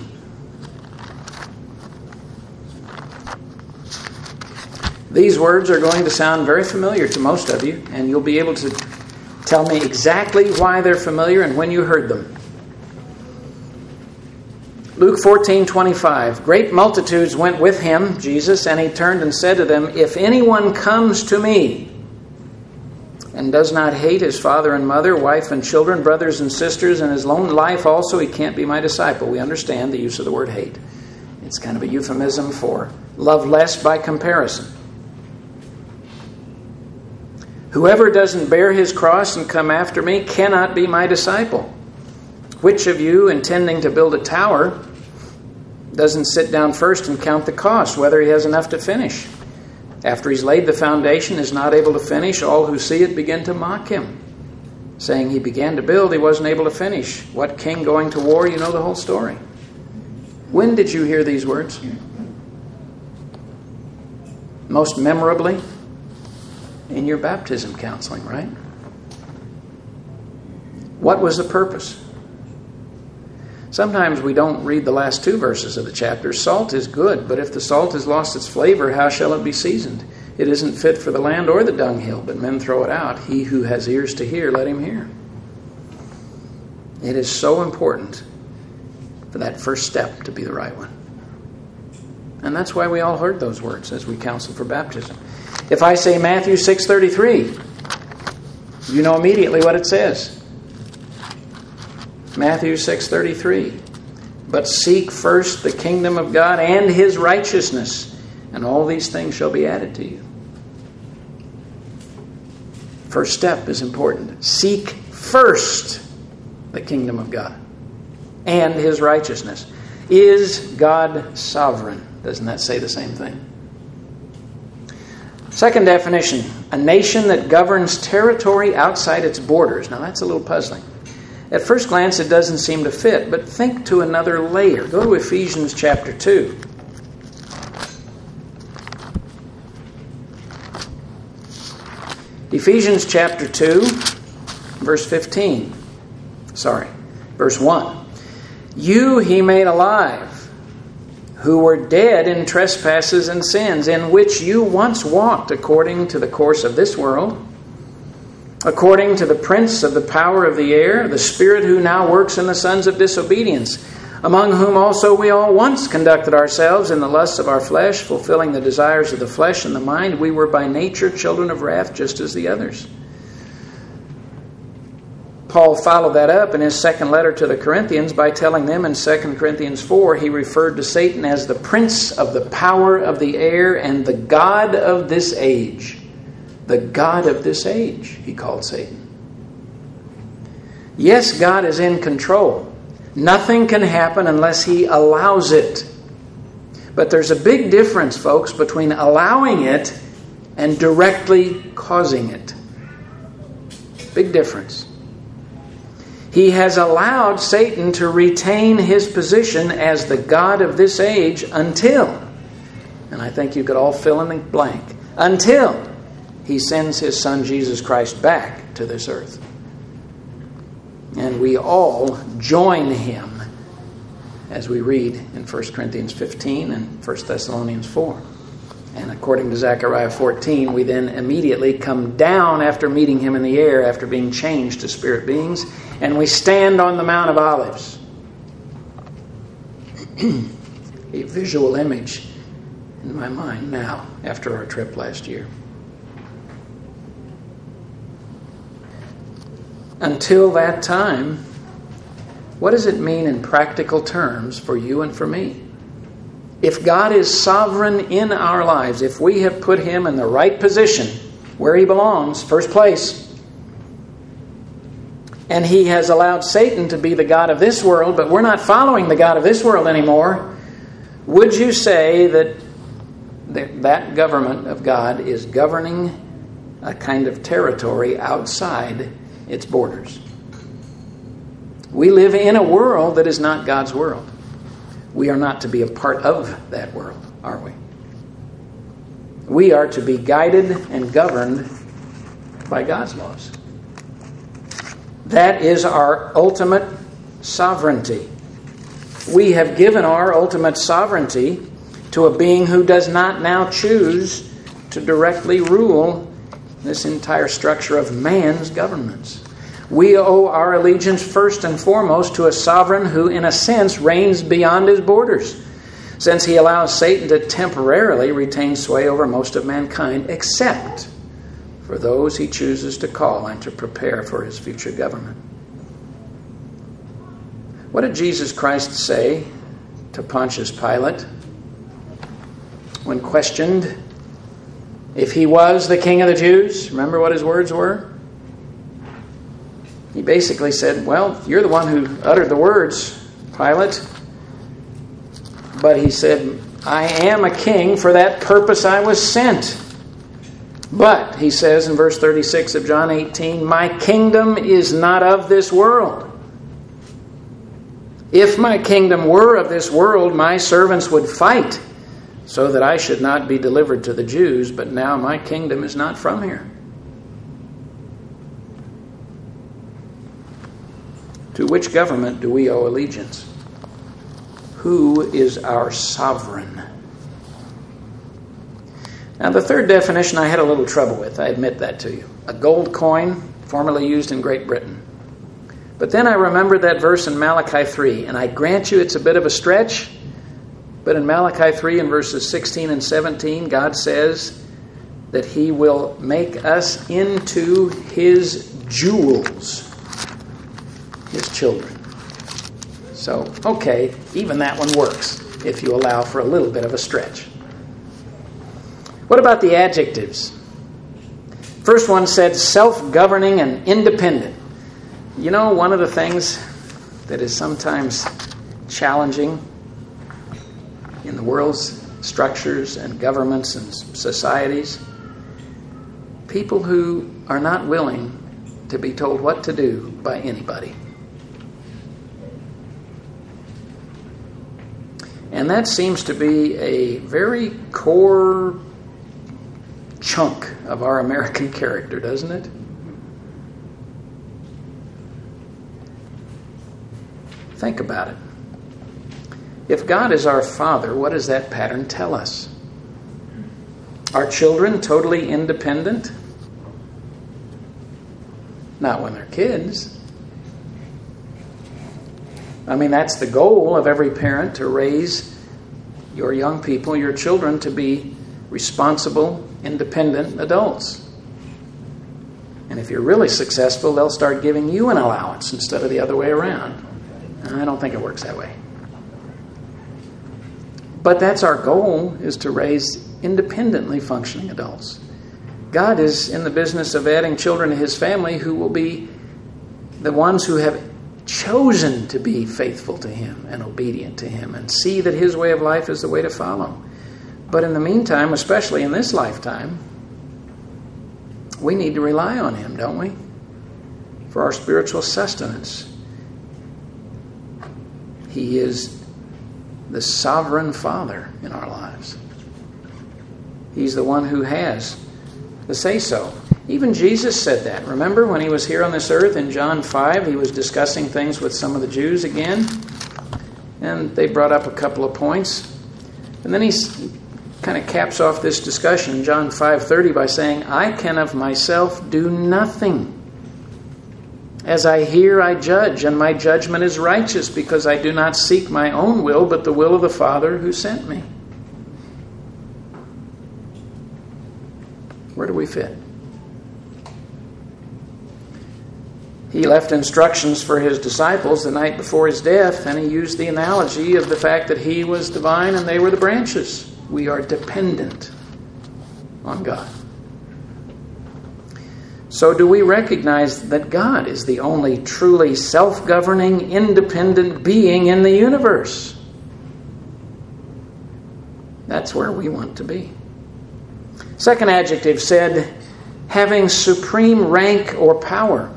These words are going to sound very familiar to most of you, and you'll be able to tell me exactly why they're familiar and when you heard them. Luke 14:25. Great multitudes went with him, Jesus, and he turned and said to them, "If anyone comes to me and does not hate his father and mother, wife and children, brothers and sisters, and his own life also, he can't be my disciple." We understand the use of the word hate. It's kind of a euphemism for love less by comparison. "Whoever doesn't bear his cross and come after me cannot be my disciple. Which of you, intending to build a tower, doesn't sit down first and count the cost, whether he has enough to finish? After he's laid the foundation, is not able to finish, all who see it begin to mock him, saying he began to build, he wasn't able to finish. What king going to war? You know the whole story." When did you hear these words? Most memorably, in your baptism counseling, right? What was the purpose? Sometimes we don't read the last two verses of the chapter. Salt is good, but if the salt has lost its flavor, how shall it be seasoned? It isn't fit for the land or the dunghill, but men throw it out. He who has ears to hear, let him hear. It is so important for that first step to be the right one. And that's why we all heard those words as we counsel for baptism. If I say Matthew 6:33, you know immediately what it says. Matthew 6:33. "But seek first the kingdom of God and his righteousness, and all these things shall be added to you." First step is important. Seek first the kingdom of God and his righteousness. Is God sovereign? Doesn't that say the same thing? Second definition, a nation that governs territory outside its borders. Now that's a little puzzling. At first glance, it doesn't seem to fit, but think to another layer. Go to Ephesians chapter 2. Ephesians chapter 2, verse 15. Verse 1. "You he made alive, who were dead in trespasses and sins, in which you once walked according to the course of this world, according to the prince of the power of the air, the spirit who now works in the sons of disobedience, among whom also we all once conducted ourselves in the lusts of our flesh, fulfilling the desires of the flesh and the mind. We were by nature children of wrath, just as the others." Paul followed that up in his second letter to the Corinthians by telling them in 2 Corinthians 4, he referred to Satan as the prince of the power of the air and the god of this age. The God of this age, he called Satan. Yes, God is in control. Nothing can happen unless he allows it. But there's a big difference, folks, between allowing it and directly causing it. Big difference. He has allowed Satan to retain his position as the God of this age until, and I think you could all fill in the blank, until he sends his son Jesus Christ back to this earth. And we all join him as we read in 1 Corinthians 15 and 1 Thessalonians 4. And according to Zechariah 14, we then immediately come down after meeting him in the air, after being changed to spirit beings, and we stand on the Mount of Olives. a visual image in my mind now after our trip last year. Until that time, what does it mean in practical terms for you and for me? If God is sovereign in our lives, if we have put Him in the right position where He belongs, first place, and He has allowed Satan to be the god of this world, but we're not following the god of this world anymore, would you say that that government of God is governing a kind of territory outside its borders? We live in a world that is not God's world. We are not to be a part of that world, are we? We are to be guided and governed by God's laws. That is our ultimate sovereignty. We have given our ultimate sovereignty to a being who does not now choose to directly rule this entire structure of man's governments. We owe our allegiance first and foremost to a sovereign who, in a sense, reigns beyond his borders, since he allows Satan to temporarily retain sway over most of mankind, except for those he chooses to call and to prepare for his future government. What did Jesus Christ say to Pontius Pilate when questioned if he was the king of the Jews? Remember what his words were? He basically said, well, you're the one who uttered the words, Pilate. But he said, I am a king, for that purpose I was sent. But, he says in verse 36 of John 18, my kingdom is not of this world. If my kingdom were of this world, my servants would fight, so that I should not be delivered to the Jews, but now my kingdom is not from here. To which government do we owe allegiance? Who is our sovereign? Now, the third definition I had a little trouble with, I admit that to you. A gold coin, formerly used in Great Britain. But then I remembered that verse in Malachi 3, and I grant you it's a bit of a stretch, but in Malachi 3 in verses 16 and 17, God says that He will make us into His jewels, His children. So, okay, even that one works, if you allow for a little bit of a stretch. What about the adjectives? First one said self-governing and independent. You know, one of the things that is sometimes challenging in the world's structures and governments and societies, people who are not willing to be told what to do by anybody. And that seems to be a very core chunk of our American character, doesn't it? Think about it. If God is our Father, what does that pattern tell us? Are children totally independent? Not when they're kids. I mean, that's the goal of every parent, to raise your young people, your children, to be responsible, independent adults. And if you're really successful, they'll start giving you an allowance instead of the other way around. I don't think it works that way. But that's our goal, is to raise independently functioning adults. God is in the business of adding children to His family who will be the ones who have chosen to be faithful to Him and obedient to Him and see that His way of life is the way to follow. But in the meantime, especially in this lifetime, we need to rely on Him, don't we? For our spiritual sustenance. He is the sovereign Father in our lives. He's the one who has the say-so. Even Jesus said that. Remember when He was here on this earth in John 5, He was discussing things with some of the Jews again, and they brought up a couple of points. And then He kind of caps off this discussion in John 5:30 by saying, I can of myself do nothing. As I hear, I judge, and my judgment is righteous, because I do not seek my own will, but the will of the Father who sent me. Where do we fit? He left instructions for his disciples the night before his death, and he used the analogy of the fact that he was the vine and they were the branches. We are dependent on God. So do we recognize that God is the only truly self-governing, independent being in the universe? That's where we want to be. Second adjective said, having supreme rank or power.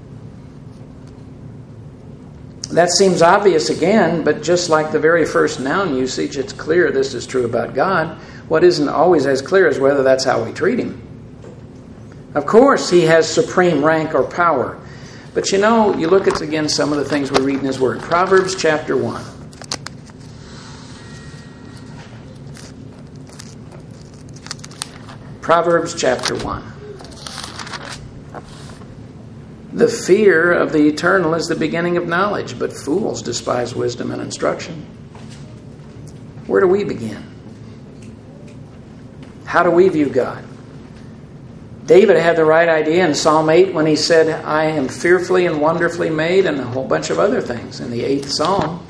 That seems obvious again, but just like the very first noun usage, it's clear this is true about God. What isn't always as clear is whether that's how we treat him. Of course, he has supreme rank or power. But you look at, again, some of the things we read in his word. Proverbs chapter 1. Proverbs chapter 1. The fear of the eternal is the beginning of knowledge, but fools despise wisdom and instruction. Where do we begin? How do we view God? David had the right idea in Psalm 8 when he said, I am fearfully and wonderfully made, and a whole bunch of other things in the 8th Psalm.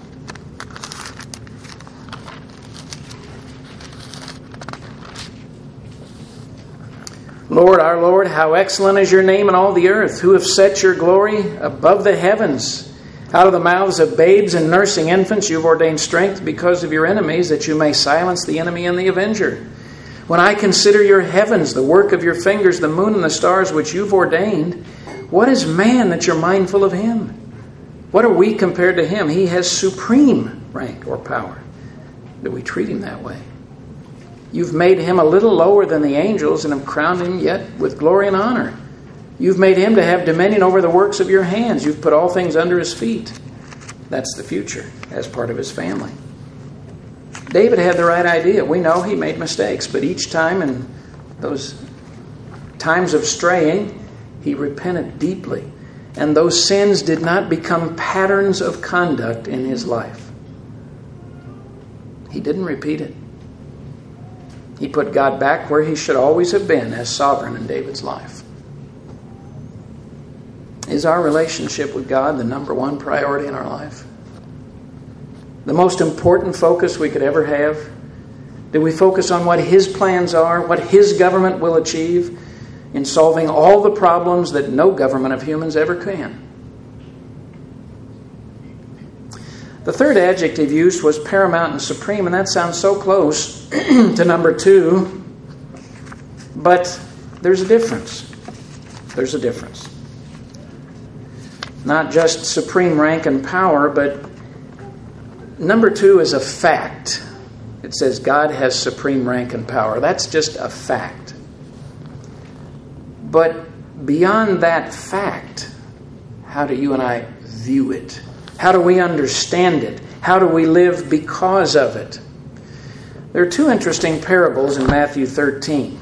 Lord, our Lord, how excellent is your name in all the earth, who have set your glory above the heavens. Out of the mouths of babes and nursing infants you have ordained strength because of your enemies, that you may silence the enemy and the avenger. When I consider your heavens, the work of your fingers, the moon and the stars which you've ordained, what is man that you're mindful of him? What are we compared to him? He has supreme rank or power. Do we treat him that way? You've made him a little lower than the angels and have crowned him yet with glory and honor. You've made him to have dominion over the works of your hands. You've put all things under his feet. That's the future as part of his family. David had the right idea. We know he made mistakes, but each time in those times of straying, he repented deeply. And those sins did not become patterns of conduct in his life. He didn't repeat it. He put God back where he should always have been as sovereign in David's life. Is our relationship with God the number one priority in our life? The most important focus we could ever have? Do we focus on what his plans are, what his government will achieve in solving all the problems that no government of humans ever can? The third adjective used was paramount and supreme, and that sounds so close to number 2. But there's a difference. There's a difference. Not just supreme rank and power, but number 2 is a fact. It says God has supreme rank and power. That's just a fact. But beyond that fact, how do you and I view it? How do we understand it? How do we live because of it? There are 2 interesting parables in Matthew 13.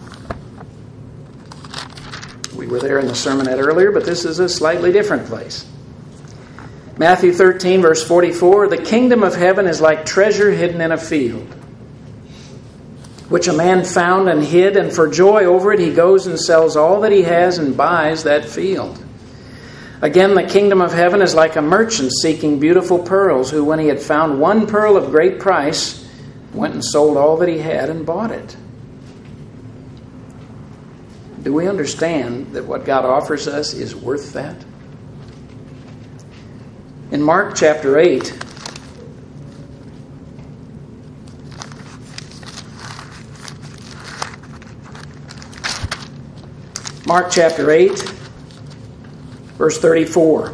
We were there in the sermonette earlier, but this is a slightly different place. Matthew 13, verse 44, the kingdom of heaven is like treasure hidden in a field, which a man found and hid, and for joy over it he goes and sells all that he has and buys that field. Again, the kingdom of heaven is like a merchant seeking beautiful pearls, who, when he had found one pearl of great price, went and sold all that he had and bought it. Do we understand that what God offers us is worth that? In Mark chapter 8, Mark chapter 8, verse 34.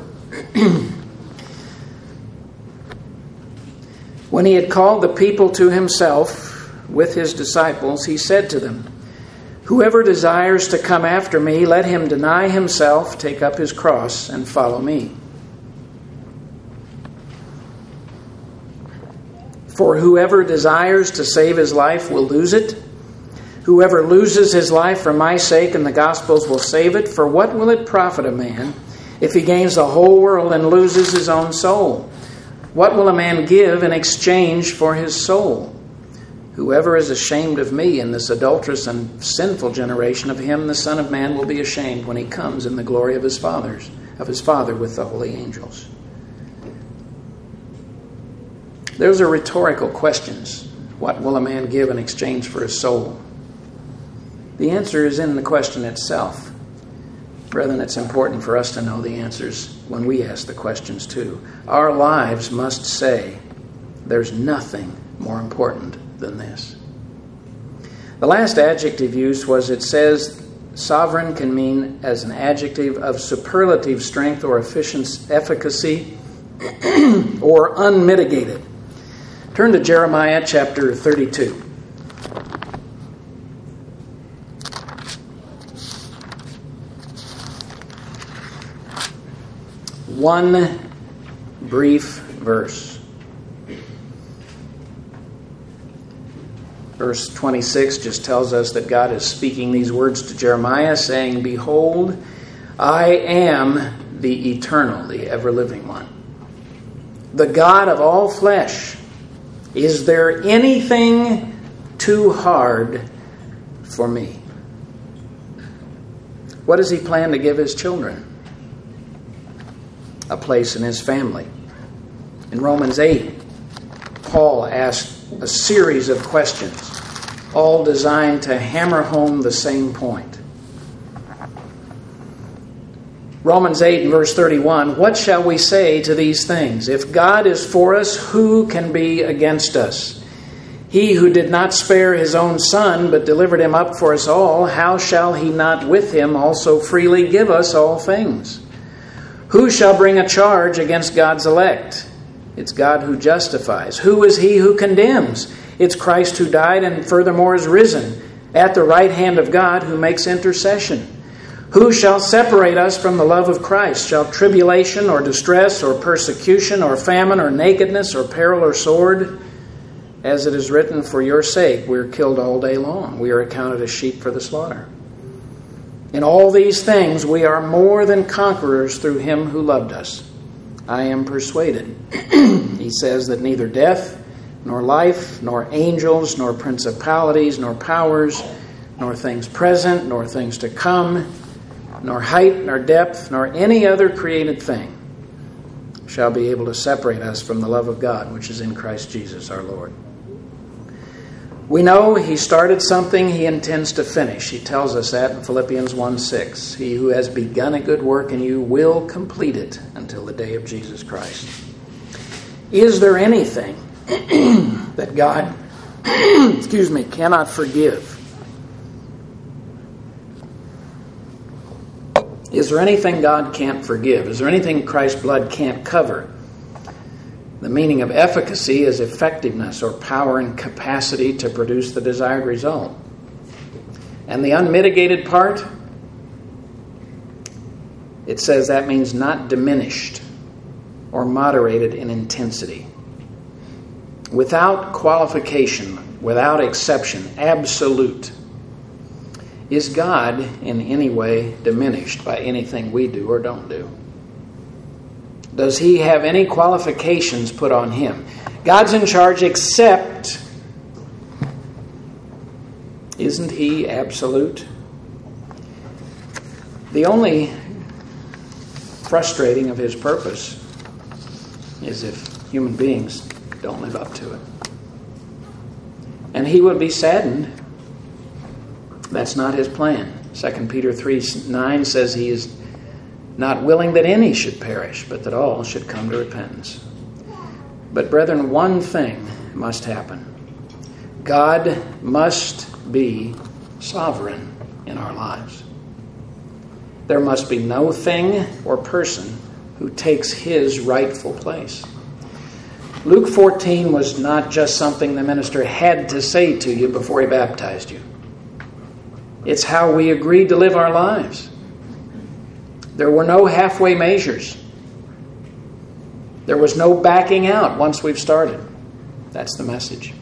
When he had called the people to himself with his disciples, he said to them, whoever desires to come after me, let him deny himself, take up his cross, and follow me. For whoever desires to save his life will lose it. Whoever loses his life for my sake and the gospel's will save it. For what will it profit a man if he gains the whole world and loses his own soul? What will a man give in exchange for his soul? Whoever is ashamed of me in this adulterous and sinful generation, of him the Son of Man will be ashamed when he comes in the glory of his Father with the holy angels. Those are rhetorical questions. What will a man give in exchange for his soul? The answer is in the question itself. Brethren, it's important for us to know the answers when we ask the questions too. Our lives must say, there's nothing more important than this. The last adjective used was, it says, sovereign can mean as an adjective of superlative strength or efficacy or unmitigated. Turn to Jeremiah chapter 32. One brief verse. Verse 26 just tells us that God is speaking these words to Jeremiah, saying, Behold, I am the eternal, the ever-living one, the God of all flesh. Is there anything too hard for me? What does he plan to give his children? A place in his family. In Romans 8, Paul asked a series of questions, all designed to hammer home the same point. Romans 8 and verse 31, what shall we say to these things? If God is for us, who can be against us? He who did not spare his own Son, but delivered him up for us all, how shall he not with him also freely give us all things? Who shall bring a charge against God's elect? It's God who justifies. Who is he who condemns? It's Christ who died and furthermore is risen at the right hand of God, who makes intercession. Who shall separate us from the love of Christ? Shall tribulation or distress or persecution or famine or nakedness or peril or sword? As it is written, for your sake we are killed all day long. We are accounted as sheep for the slaughter. In all these things we are more than conquerors through him who loved us. I am persuaded, he says, that neither death, nor life, nor angels, nor principalities, nor powers, nor things present, nor things to come, nor height, nor depth, nor any other created thing shall be able to separate us from the love of God, which is in Christ Jesus our Lord. We know he started something he intends to finish. He tells us that in Philippians 1:6. He who has begun a good work in you will complete it until the day of Jesus Christ. Is there anything that God cannot forgive? Is there anything God can't forgive? Is there anything Christ's blood can't cover? The meaning of efficacy is effectiveness or power and capacity to produce the desired result. And the unmitigated part, it says that means not diminished or moderated in intensity. Without qualification, without exception, absolute. Is God in any way diminished by anything we do or don't do? Does he have any qualifications put on him? God's in charge, except, isn't he absolute? The only frustrating of his purpose is if human beings don't live up to it. And he would be saddened. That's not his plan. 2 Peter 3:9 says he is not willing that any should perish, but that all should come to repentance. But brethren, one thing must happen. God must be sovereign in our lives. There must be no thing or person who takes his rightful place. Luke 14 was not just something the minister had to say to you before he baptized you. It's how we agreed to live our lives. There were no halfway measures. There was no backing out once we've started. That's the message.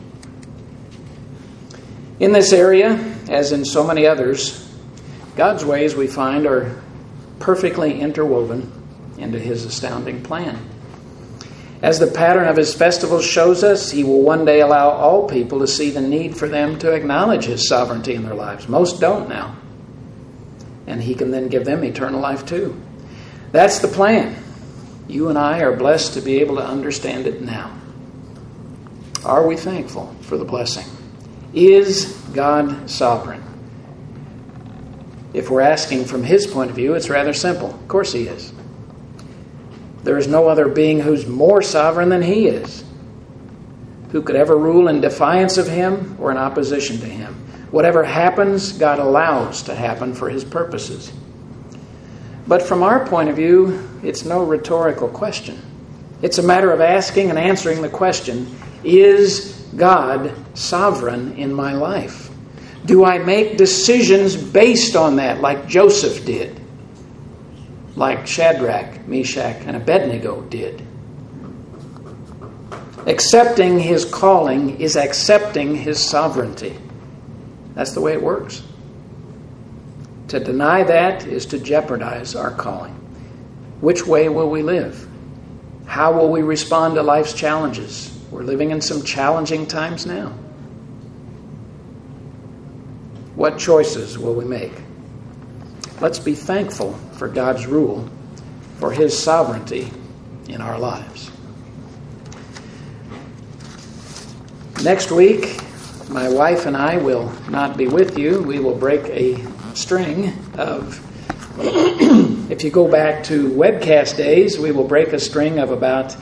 In this area, as in so many others, God's ways we find are perfectly interwoven into his astounding plan. As the pattern of his festivals shows us, he will one day allow all people to see the need for them to acknowledge his sovereignty in their lives. Most don't now. And he can then give them eternal life too. That's the plan. You and I are blessed to be able to understand it now. Are we thankful for the blessing? Is God sovereign? If we're asking from his point of view, it's rather simple. Of course he is. There is no other being who's more sovereign than he is, who could ever rule in defiance of him or in opposition to him. Whatever happens, God allows to happen for his purposes. But from our point of view, it's no rhetorical question. It's a matter of asking and answering the question, is God sovereign in my life? Do I make decisions based on that, like Joseph did? Like Shadrach, Meshach, and Abednego did? Accepting his calling is accepting his sovereignty. That's the way it works. To deny that is to jeopardize our calling. Which way will we live? How will we respond to life's challenges? We're living in some challenging times now. What choices will we make? Let's be thankful for God's rule, for his sovereignty in our lives. Next week, my wife and I will not be with you. We will break a string of, if you go back to webcast days, we will break a string of about,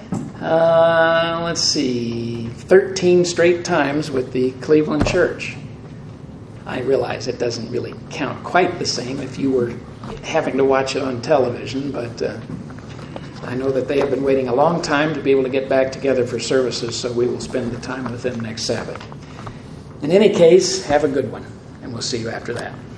13 straight times with the Cleveland Church. I realize it doesn't really count quite the same if you were having to watch it on television, but I know that they have been waiting a long time to be able to get back together for services, so we will spend the time with them next Sabbath. In any case, have a good one, and we'll see you after that.